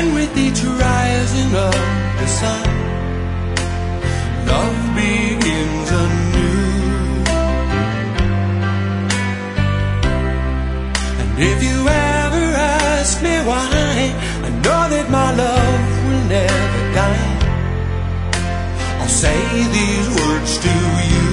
And with each rising of the sun, love begins anew. And if you ever ask me why, I know that my love will never die. I'll say these words to you.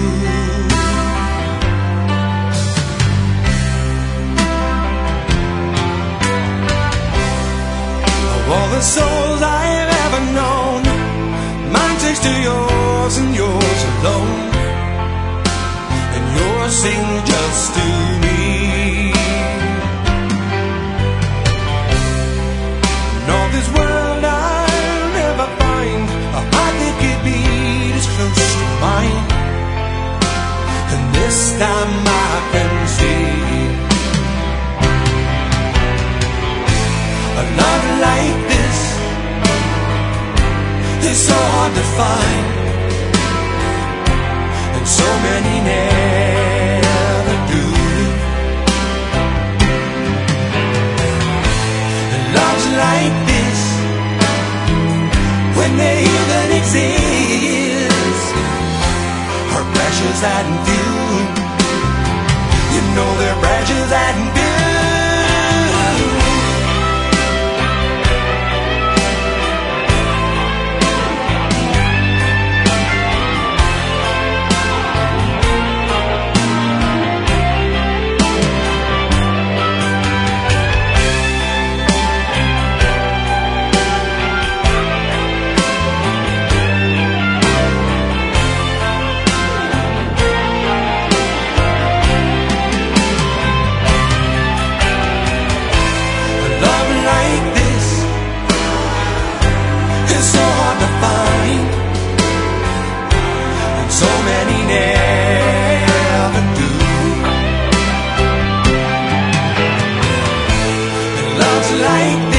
Of all the souls I've ever known, mine takes to yours and yours alone, and yours sings just to me. In all this world I'll never find a heart that could beat as close to mine, and this time I can see a love like this is so hard to find, and so many never do. And loves like this, when they even exist, are precious and few. You know they're precious and few. So many never do. And love's like